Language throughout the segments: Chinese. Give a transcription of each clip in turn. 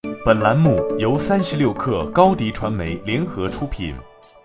本栏目由36氪高迪传媒联合出品。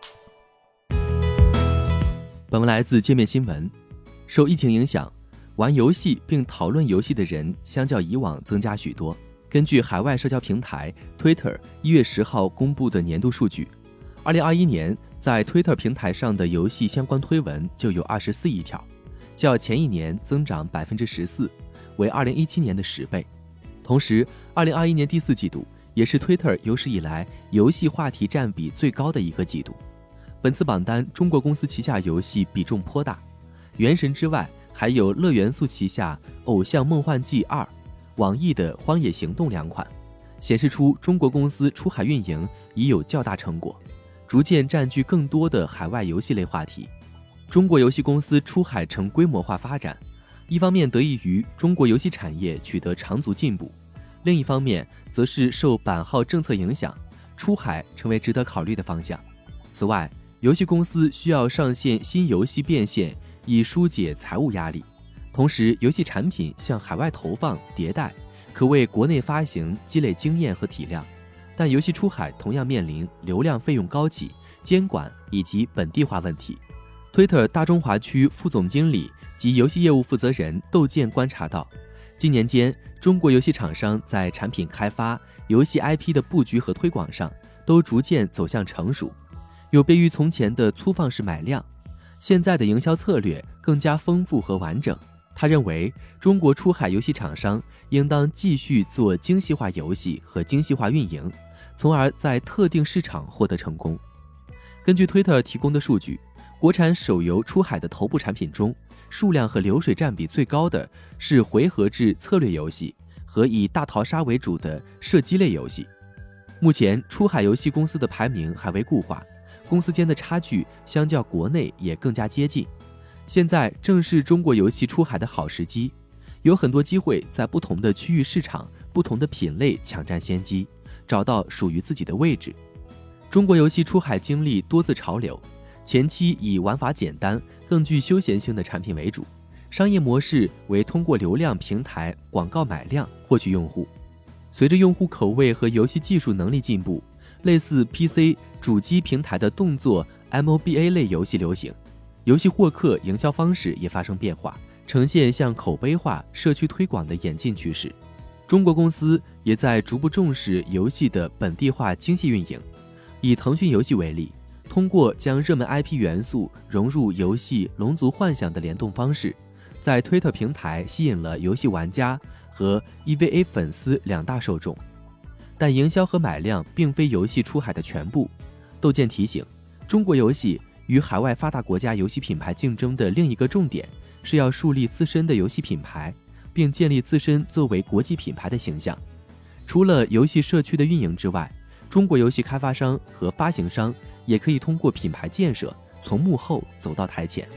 本文来自界面新闻。受疫情影响，玩游戏并讨论游戏的人相较以往增加许多。根据海外社交平台 Twitter 1月10号公布的年度数据，2021年在 Twitter 平台上的游戏相关推文就有24亿条，较前一年增长 14%， 为2017年的10倍。同时2021年第4季度也是 Twitter 有史以来游戏话题占比最高的一个季度。本次榜单中国公司旗下游戏比重颇大，原神之外还有乐元素旗下偶像梦幻祭2、网易的荒野行动2款，显示出中国公司出海运营已有较大成果，逐渐占据更多的海外游戏类话题。中国游戏公司出海呈规模化发展，一方面得益于中国游戏产业取得长足进步，另一方面则是受版号政策影响，出海成为值得考虑的方向。此外，游戏公司需要上线新游戏变现，以疏解财务压力。同时，游戏产品向海外投放迭代，可为国内发行积累经验和体量。但游戏出海同样面临流量费用高企、监管以及本地化问题。Twitter 大中华区副总经理及游戏业务负责人窦健观察到，今年间中国游戏厂商在产品开发、游戏 IP 的布局和推广上都逐渐走向成熟，有别于从前的粗放式买量，现在的营销策略更加丰富和完整。他认为，中国出海游戏厂商应当继续做精细化游戏和精细化运营，从而在特定市场获得成功。根据 Twitter 提供的数据，国产手游出海的头部产品中，数量和流水占比最高的是回合制策略游戏和以大逃杀为主的射击类游戏。目前出海游戏公司的排名还未固化，公司间的差距相较国内也更加接近。现在正是中国游戏出海的好时机，有很多机会在不同的区域市场、不同的品类抢占先机，找到属于自己的位置。中国游戏出海经历多次潮流，前期以玩法简单、更具休闲性的产品为主，商业模式为通过流量平台广告买量获取用户。随着用户口味和游戏技术能力进步，类似 PC 主机平台的动作 MOBA 类游戏流行，游戏获客营销方式也发生变化，呈现向口碑化、社区推广的演进趋势。中国公司也在逐步重视游戏的本地化精细运营。以腾讯游戏为例，通过将热门 IP 元素融入游戏《龙族幻想》的联动方式，在推特平台吸引了游戏玩家和 EVA 粉丝两大受众。但营销和买量并非游戏出海的全部。窦健提醒，中国游戏与海外发达国家游戏品牌竞争的另一个重点是要树立自身的游戏品牌，并建立自身作为国际品牌的形象。除了游戏社区的运营之外，中国游戏开发商和发行商也可以通过品牌建设从幕后走到台前。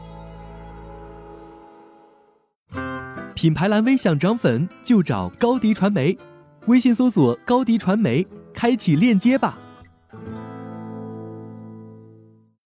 品牌蓝 V 想涨粉就找高迪传媒，微信搜索高迪传媒，开启链接吧。